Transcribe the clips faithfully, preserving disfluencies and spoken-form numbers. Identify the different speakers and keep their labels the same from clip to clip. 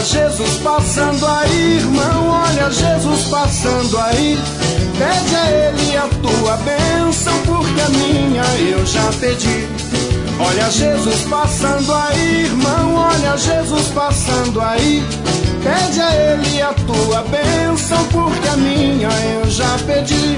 Speaker 1: Jesus passando aí, irmão, olha Jesus passando aí. Pede a Ele a tua bênção, porque a minha eu já pedi. Olha Jesus passando aí, irmão, olha Jesus passando aí. Pede a Ele a tua bênção, porque a minha eu já pedi.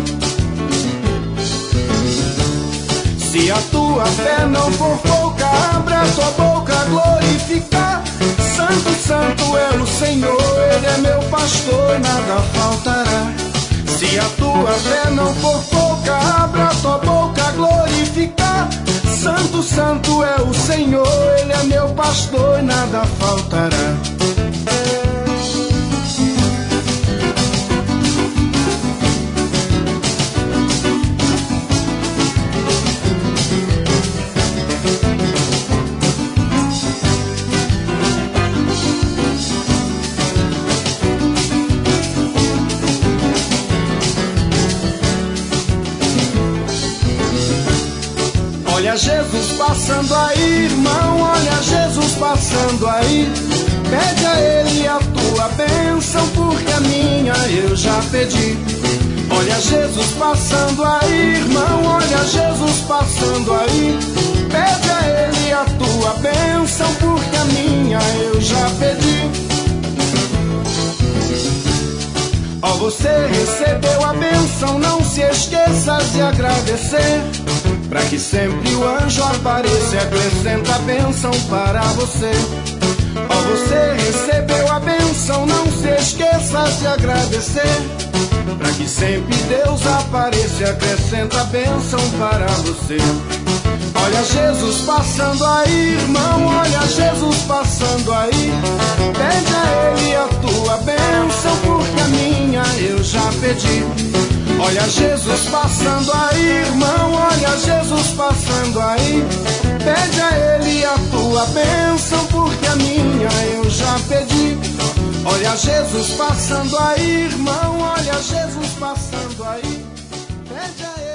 Speaker 1: Se a tua fé não for pouca, abra a tua boca a glorificar. Santo, santo é o Senhor, Ele é meu pastor, nada faltará. Se a tua fé não for pouca, abra a tua boca a glorificar. Santo, santo é o Senhor, Ele é meu pastor, nada faltará. Olha Jesus passando aí, irmão, olha Jesus passando aí. Pede a Ele a tua bênção, porque a minha eu já pedi. Olha Jesus passando aí, irmão, olha Jesus passando aí. Pede a Ele a tua bênção, porque a minha eu já pedi. Ó, você recebeu a bênção, não se esqueça de agradecer, pra que sempre o anjo apareça e acrescenta a bênção para você. Ó, você recebeu a bênção, não se esqueça de agradecer, pra que sempre Deus apareça e acrescenta a bênção para você. Olha Jesus passando aí, irmão, olha Jesus passando aí. Pede a Ele a tua bênção, porque a minha eu já pedi. Olha Jesus passando aí, irmão, olha Jesus passando aí. Pede a Ele a tua bênção, porque a minha eu já pedi. Olha Jesus passando aí, irmão, olha Jesus passando aí. Pede a Ele